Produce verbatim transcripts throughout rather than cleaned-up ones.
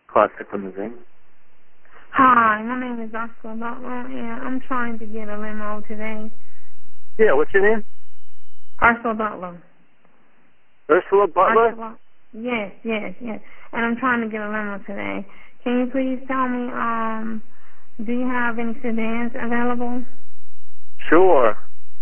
Classic Limousine. Hi, my name is Oscar Butler, and I'm trying to get a limo today. Yeah, what's your name? Ursula Butler. Ursula Butler? Ursula, yes, yes, yes. And I'm trying to get a limo today. Can you please tell me, um, do you have any sedans available? Sure.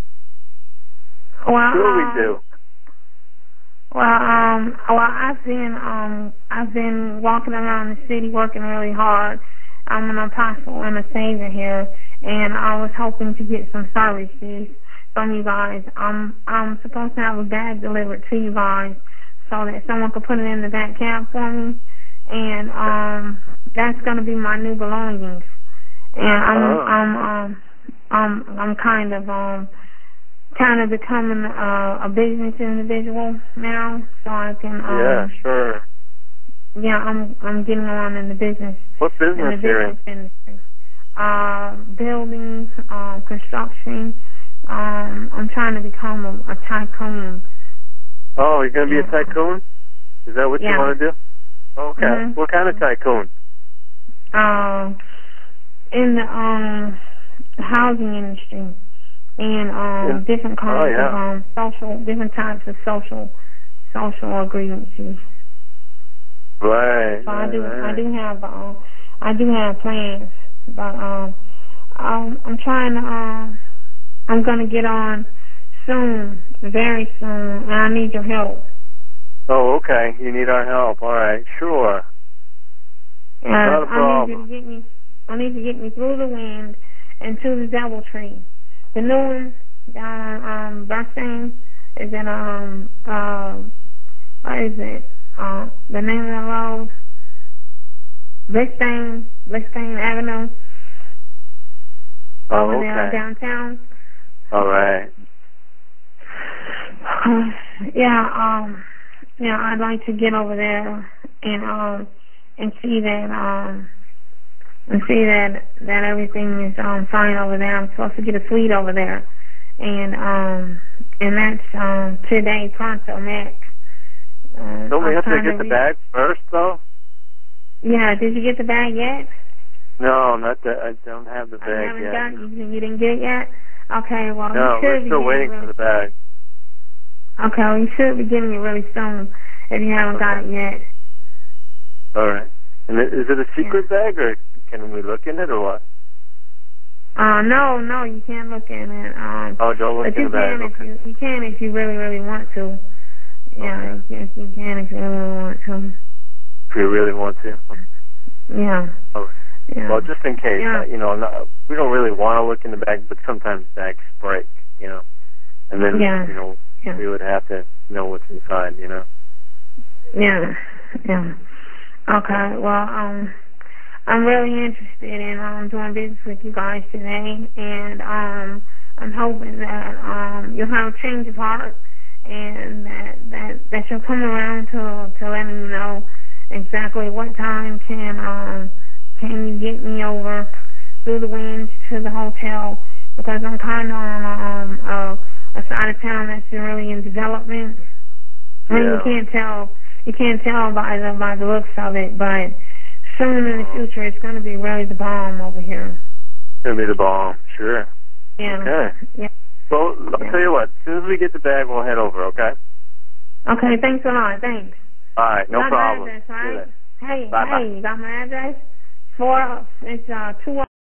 Well, sure um, we do. Well, um, well, I've been, um, I've been walking around the city working really hard. I'm an apostle and a savior here, and I was hoping to get some services from you guys. I'm, I'm supposed to have a bag delivered to you guys so that someone could put it in the back cab for me, and um, that's going to be my new belongings. And I'm, oh. I'm, um, I'm, I'm kind of, um. kind of becoming uh, a business individual now, so I can. Um, yeah, sure. Yeah, I'm I'm getting on in the business. What business in the you're business in? industry? Uh, buildings, uh, construction. Um, I'm trying to become a, a tycoon. Oh, you're gonna be yeah. a tycoon? Is that what yeah. you want to do? Okay. Mm-hmm. What kind of tycoon? Um, in the um housing industry. And um, yeah. different kinds oh, yeah. of um, social, different types of social, social grievances. Right. So right, I do, right. I do have, uh, I do have plans, but um, I'm, I'm trying to, um, I'm gonna get on soon, very soon, and I need your help. Oh, okay. You need our help. All right. Sure. And Not a I need you problem. to get me, I need to get me through the wind and to the Devil Tree. The new one down on um, Bernstein is in um uh what is it? Uh, the name of the road, Bernstein, Bernstein Avenue. Oh, over okay. there downtown. All right. Uh, yeah, um, yeah, I'd like to get over there and um and see that um. And see that that everything is um fine over there. I'm supposed to get a suite over there, and um and that's um today pronto next. Uh, Don't we I'm have to get to the bag first, though? Yeah. Did you get the bag yet? No, not that. I don't have the I bag haven't yet. got it. You, you didn't get it yet? Okay. Well, no, you should we're be still waiting really for the bag. Okay. Well, you should be getting it really soon if you haven't okay. got it yet. All right. And is it a secret yeah. bag, or can we look in it, or what? Uh, no, no, you can't look in it. Um, oh, don't look but in you the bag. Can okay. if you, you can if you really, really want to. Yeah, okay. you, you can if you really want to. If you really want to. Yeah. Oh. yeah. Well, just in case, yeah. uh, you know, not, we don't really want to look in the bag, but sometimes bags break, you know, and then, yeah. you know, yeah. we would have to know what's inside, you know. Yeah, yeah. Okay, well, um, I'm really interested in um doing business with you guys today, and um, I'm hoping that um you'll have a change of heart, and that that that you'll come around to to let me know exactly what time can um can you get me over through the winds to the hotel, because I'm kind of on um a, a side of town that's really in development. I mean, yeah. you can't tell. You can't tell by the by the looks of it, but soon in the future, it's going to be really the bomb over here. It's going to be the bomb, sure. Yeah. Okay. Yeah. Well, I'll yeah. tell you what. As soon as we get the bag, we'll head over, okay? Okay, thanks a lot. Thanks. All right, no you got problem. My address, right? Hey, bye hey, bye. you got my address? Four, it's uh, two